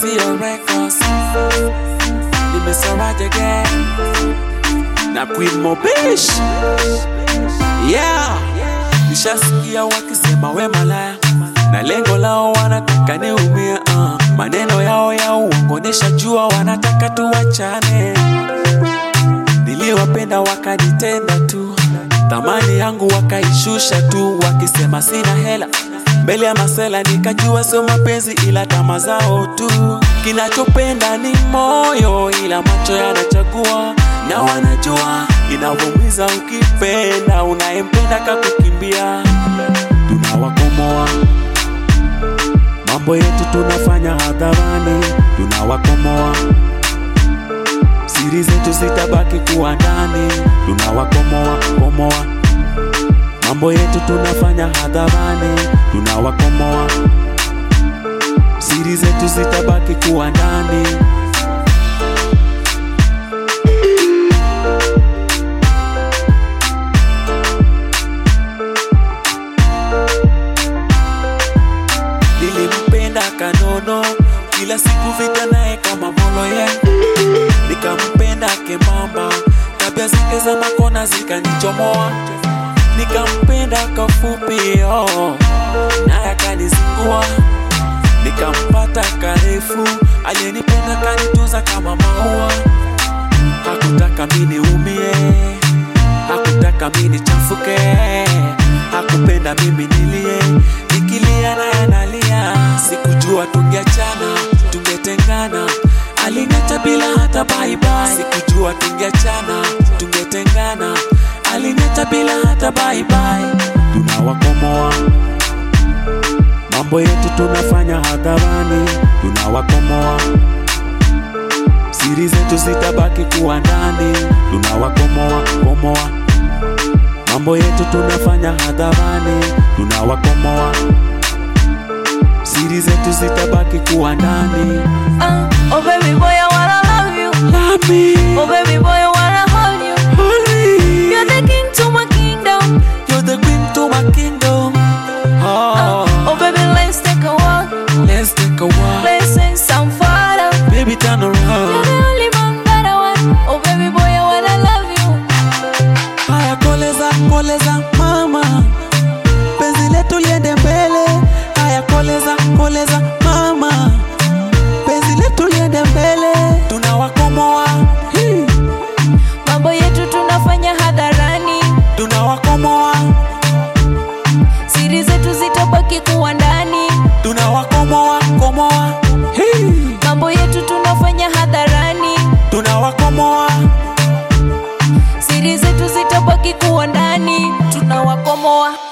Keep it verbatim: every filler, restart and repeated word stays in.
Sio Records, nimesaraje again na Queen Mobish. Yeah, nishasikia wakisema we malaya, na lengo lao wanataka niumie. uh. Maneno yao ya uongo nishajua, wanataka tuachane. Niliwapenda wakajitenda tu, thamani yangu wakaishusha tu, wakisema sina hela mbele ya masela. Nikajua sio mapenzi ila tamaa zao tu. Kinachopenda ni moyo ila macho yanachagua, na wanajua inavyomiza ukipenda unayempenda kakukimbia. Tunawakomoa, mambo yetu tunafanya hadharani. Tunawakomoa, siri zetu zitabaki kuwa ndani. Tunawakomoa, komoa, mambo yetu tunafanya hadharani. Tunawakomoa, siri zetu zitabaki kuwa ndani. Nilimpenda kanono, kila siku vita naye kama molo ye. Nikampenda kemamba, tabia zake za makona zikanichomoa. Nikampenda kafupi, oh, naye akanizingua. Nikampata karefu, aliyenipenda kanituza kama maua. Hakutaka mimi niumie, hakutaka mimi nichafuke, hakupenda mimi nilie. Nikilia naye analia. Sikujua tungeachana, tungetengana, aliniacha bila hata bye bye. Sikujua tungeachana, tungetengana, aliniacha bila hata bye bye. Tunawakomoa, mambo yetu tunafanya hadharani. Tunawakomoa, siri zetu zitabaki kuwa ndani. Tunawakomoa, komoa, mambo yetu tunafanya hadharani. Tunawakomoa, siri zetu zitabaki kuwa ndani. uh, Oh baby boy, I wanna love you. Love me. Oh baby boy, I wanna hold you. Hold me. You're the king to my kingdom. You're the queen to my kingdom. Oh, uh, Oh baby, let's take a walk. let's take a walk. Let's sing some fun. Baby, turn around. You're the only man that I want. Oh baby boy, I wanna love you. Haya koleza, koleza mama, penzi letu liende mbele. Haya koleza, koleza mama, penzi letu liende mbele. Tunawakomoa, hey. Mambo yetu tunafanya hadharani. Tunawakomoa, Siri zetu zitabaki kuwa ndani. tunawakomoa, komoa, hey. Mambo yetu tunafanya hadharani. Tunawakomoa, Siri zetu zitabaki kuwa ndani. Tunawakomoa.